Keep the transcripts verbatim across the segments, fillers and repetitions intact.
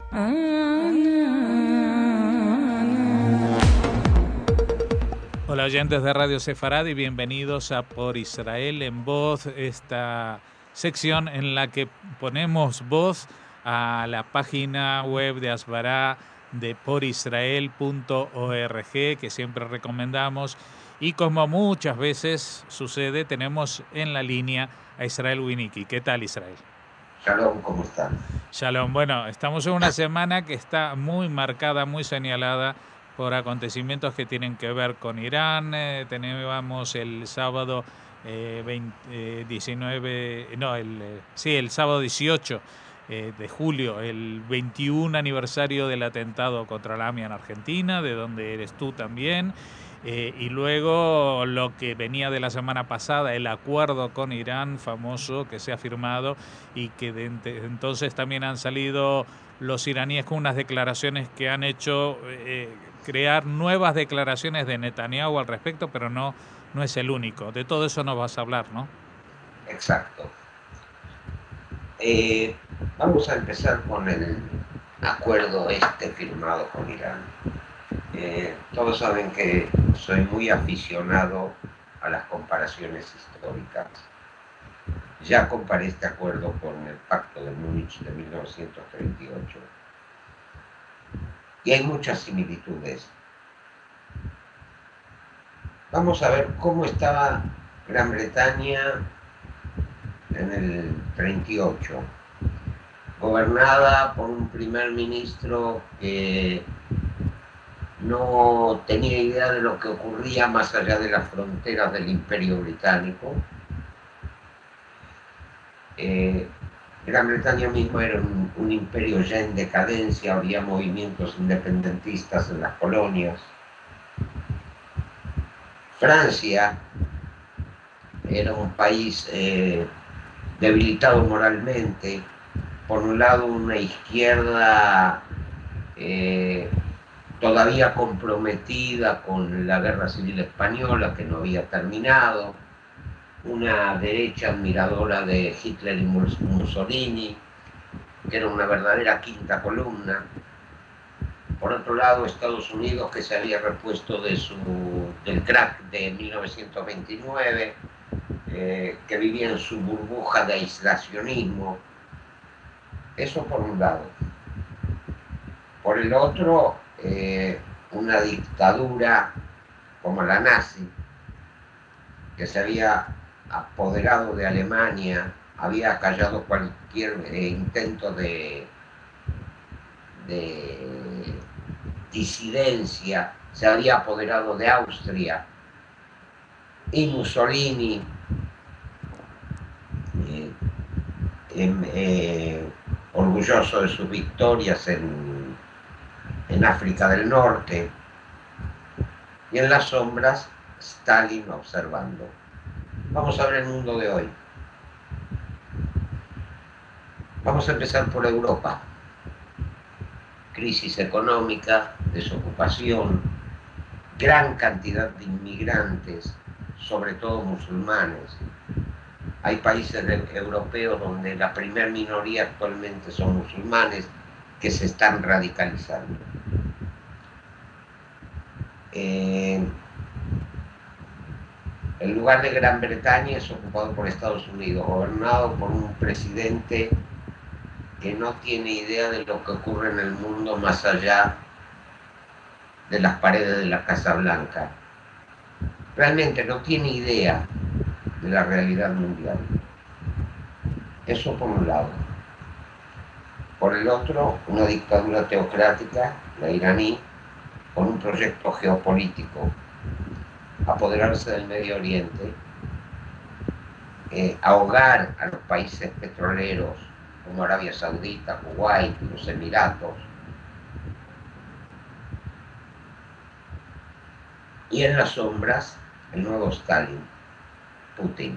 Hola oyentes de Radio Sefarad y bienvenidos a Por Israel en Voz, esta sección en la que ponemos voz a la página web de Asbará de por israel punto org, que siempre recomendamos, y como muchas veces sucede, tenemos en la línea a Israel Winnicki. ¿Qué tal, Israel? Shalom, ¿cómo están? Shalom. Bueno, estamos en una semana que está muy marcada, muy señalada por acontecimientos que tienen que ver con Irán. Eh, teníamos el sábado eh, veinte, eh, diecinueve, no, el, eh, sí, el sábado dieciocho eh, de julio, el veintiún aniversario del atentado contra la AMIA en Argentina, de donde eres tú también. Eh, y luego lo que venía de la semana pasada, el acuerdo con Irán famoso que se ha firmado y que de ent- entonces también han salido los iraníes con unas declaraciones que han hecho eh, crear nuevas declaraciones de Netanyahu al respecto, pero no, no es el único. De todo eso nos vas a hablar, ¿no? Exacto. Eh, vamos a empezar con el acuerdo este firmado con Irán. Eh, todos saben que soy muy aficionado a las comparaciones históricas. Ya comparé este acuerdo con el Pacto de Múnich de mil novecientos treinta y ocho y hay muchas similitudes. Vamos a ver cómo estaba Gran Bretaña en el treinta y ocho, gobernada por un primer ministro que no tenía idea de lo que ocurría más allá de las fronteras del Imperio Británico. Eh, Gran Bretaña mismo era un, un imperio ya en decadencia, había movimientos independentistas en las colonias. Francia era un país eh, debilitado moralmente, por un lado una izquierda eh, todavía comprometida con la guerra civil española que no había terminado, una derecha admiradora de Hitler y Mussolini, que era una verdadera quinta columna. Por otro lado, Estados Unidos, que se había repuesto de su, del crack de mil novecientos veintinueve, eh, que vivía en su burbuja de aislacionismo. Eso por un lado. Por el otro, eh, una dictadura como la nazi, que se había apoderado de Alemania, había callado cualquier eh, intento de, de disidencia, se había apoderado de Austria, y Mussolini, eh, eh, orgulloso de sus victorias en, en África del Norte, y en las sombras Stalin observando. Vamos a ver el mundo de hoy. Vamos a empezar por Europa. Crisis económica, desocupación, gran cantidad de inmigrantes, sobre todo musulmanes. Hay países de, europeos donde la primer minoría actualmente son musulmanes que se están radicalizando. Eh, el lugar de Gran Bretaña es ocupado por Estados Unidos, gobernado por un presidente que no tiene idea de lo que ocurre en el mundo más allá de las paredes de la Casa Blanca. Realmente no tiene idea de la realidad mundial. Eso por un lado. Por el otro, una dictadura teocrática, la iraní, con un proyecto geopolítico, apoderarse del Medio Oriente, eh, ahogar a los países petroleros como Arabia Saudita, Kuwait, los Emiratos, y en las sombras el nuevo Stalin, Putin.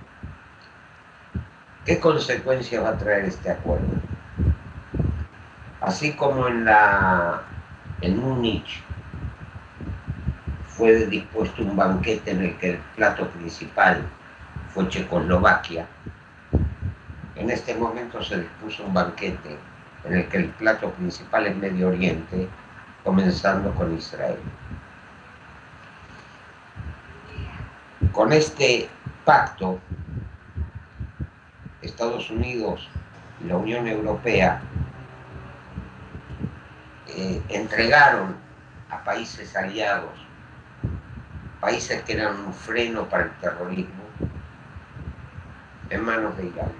¿Qué consecuencias va a traer este acuerdo? Así como en la en Múnich fue dispuesto un banquete en el que el plato principal fue Checoslovaquia, en este momento se dispuso un banquete en el que el plato principal es Medio Oriente, comenzando con Israel. Con este pacto, Estados Unidos y la Unión Europea eh, entregaron a países aliados, países que eran un freno para el terrorismo, en manos de Irán.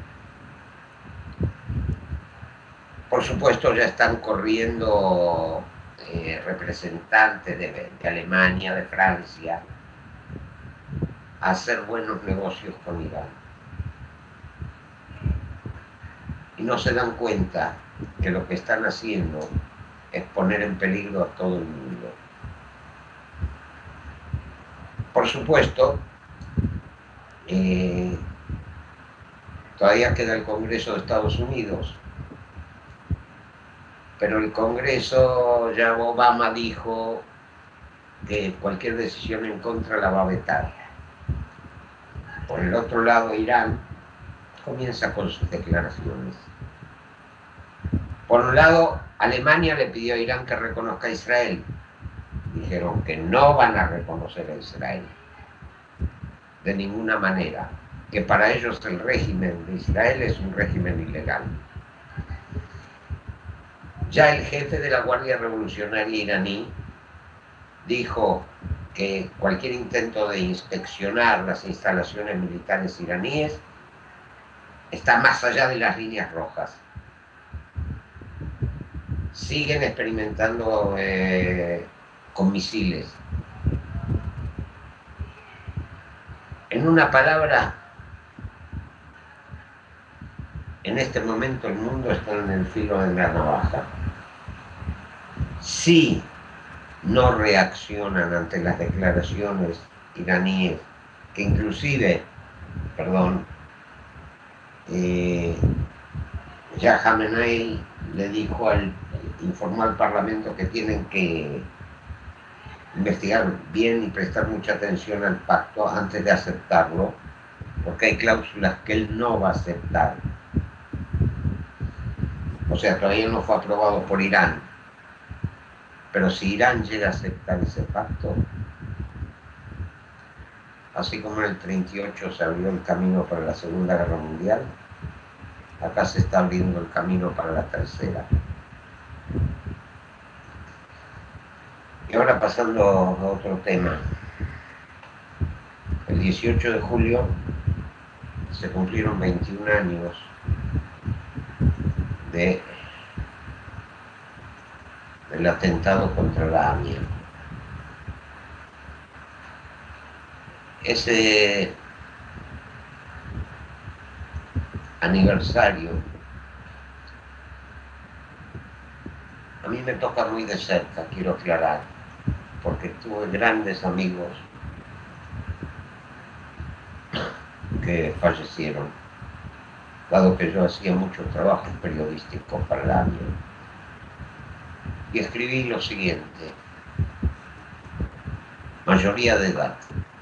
Por supuesto, ya están corriendo eh, representantes de, de Alemania, de Francia, a hacer buenos negocios con Irán. Y no se dan cuenta que lo que están haciendo es poner en peligro a todo el mundo. Por supuesto, eh, todavía queda el Congreso de Estados Unidos, pero el Congreso, ya Obama dijo que cualquier decisión en contra la va a vetar. Por el otro lado, Irán comienza con sus declaraciones. Por un lado, Alemania le pidió a Irán que reconozca a Israel. Dijeron que no van a reconocer a Israel de ninguna manera, que para ellos el régimen de Israel es un régimen ilegal. Ya el jefe de la Guardia Revolucionaria iraní dijo que cualquier intento de inspeccionar las instalaciones militares iraníes está más allá de las líneas rojas. Siguen experimentando eh, con misiles. En una palabra, en este momento el mundo está en el filo de la navaja. Si no reaccionan ante las declaraciones iraníes, que inclusive, perdón, eh, ya Jamenei le dijo al, informó al Parlamento que tienen que investigar bien y prestar mucha atención al pacto antes de aceptarlo, porque hay cláusulas que él no va a aceptar. O sea, todavía no fue aprobado por Irán. Pero si Irán llega a aceptar ese pacto, así como en el treinta y ocho se abrió el camino para la Segunda Guerra Mundial, acá se está abriendo el camino para la tercera. Y ahora pasando a otro tema. El dieciocho de julio se cumplieron veintiún años de, del atentado contra la AMIA. Ese aniversario a mí me toca muy de cerca, quiero aclarar, porque tuve grandes amigos que fallecieron, dado que yo hacía muchos trabajos periodísticos para la AMIA. Y escribí lo siguiente: mayoría de edad.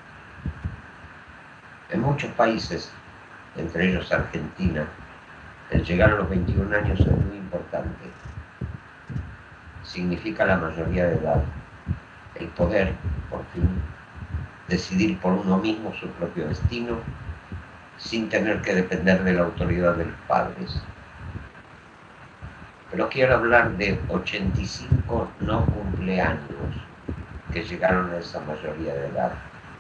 En muchos países, entre ellos Argentina, el llegar a los veintiún años es muy importante. Significa la mayoría de edad, el poder, por fin, decidir por uno mismo su propio destino, sin tener que depender de la autoridad de los padres. Pero quiero hablar de ochenta y cinco no cumpleaños que llegaron a esa mayoría de edad.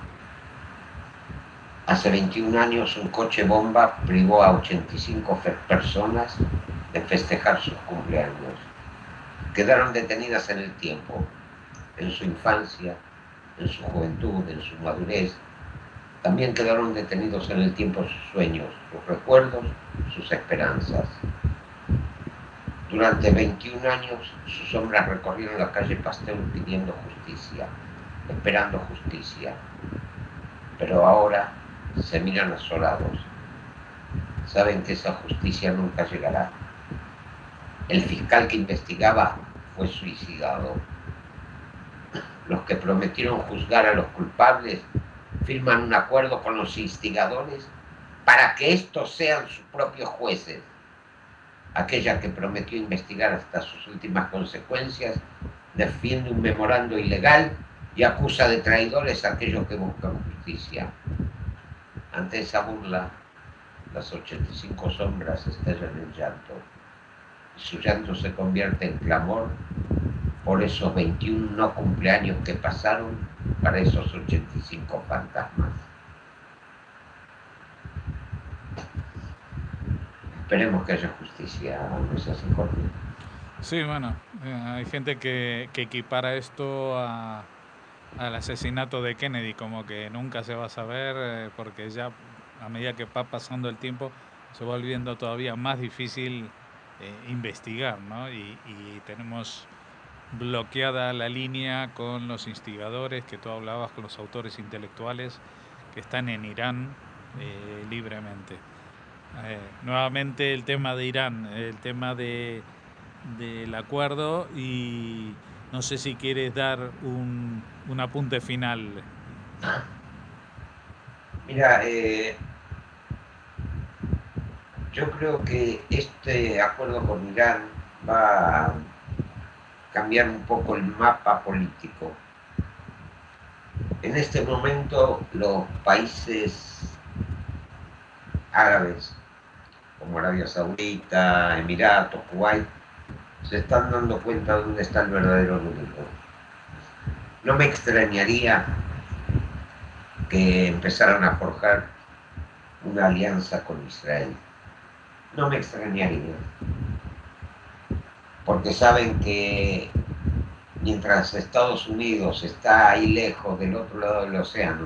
Hace veintiún años un coche bomba privó a ochenta y cinco personas de festejar sus cumpleaños. Quedaron detenidas en el tiempo, en su infancia, en su juventud, en su madurez. También quedaron detenidos en el tiempo sus sueños, sus recuerdos, sus esperanzas. Durante veintiún años sus sombras recorrieron la calle Pasteur pidiendo justicia, esperando justicia. Pero ahora se miran asolados. Saben que esa justicia nunca llegará. El fiscal que investigaba fue suicidado. Los que prometieron juzgar a los culpables firman un acuerdo con los instigadores para que estos sean sus propios jueces. aquella que prometió investigar hasta sus últimas consecuencias, defiende un memorando ilegal y acusa de traidores a aquellos que buscan justicia. Ante esa burla, las ochenta y cinco sombras estallan en llanto, y su llanto se convierte en clamor por esos veintiún no cumpleaños que pasaron para esos ochenta y cinco fantasmas. Esperemos que haya justicia, ¿no es así, Jorge? Sí, bueno, eh, hay gente que, que equipara esto a, al asesinato de Kennedy, como que nunca se va a saber, eh, porque ya a medida que va pasando el tiempo se va volviendo todavía más difícil eh, investigar, ¿no? Y, y tenemos bloqueada la línea con los instigadores, que tú hablabas, con los autores intelectuales que están en Irán eh, libremente. Eh, nuevamente el tema de Irán, el tema de, del acuerdo, y no sé si quieres dar un, un apunte final. Mira, eh, yo creo que este acuerdo con Irán va a cambiar un poco el mapa político. En este momento los países árabes, como Arabia Saudita, Emiratos, Kuwait, se están dando cuenta de dónde está el verdadero enemigo. No me extrañaría que empezaran a forjar una alianza con Israel. No me extrañaría, porque saben que mientras Estados Unidos está ahí lejos, del otro lado del océano,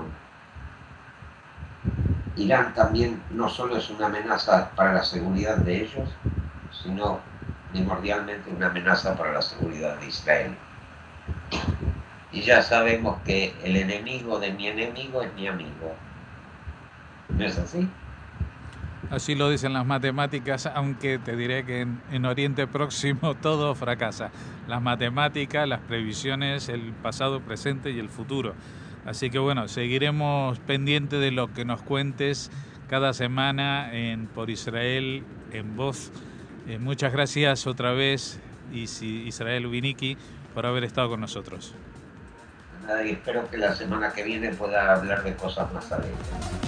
Irán también no solo es una amenaza para la seguridad de ellos, sino primordialmente una amenaza para la seguridad de Israel. Y ya sabemos que el enemigo de mi enemigo es mi amigo. ¿No es así? Así lo dicen las matemáticas, aunque te diré que en, en Oriente Próximo todo fracasa. Las matemáticas, las previsiones, el pasado, presente y el futuro. Así que bueno, seguiremos pendientes de lo que nos cuentes cada semana en Por Israel en Voz. Eh, muchas gracias otra vez, Israel Ubiniki, por haber estado con nosotros. Nada, y espero que la semana que viene pueda hablar de cosas más alegres.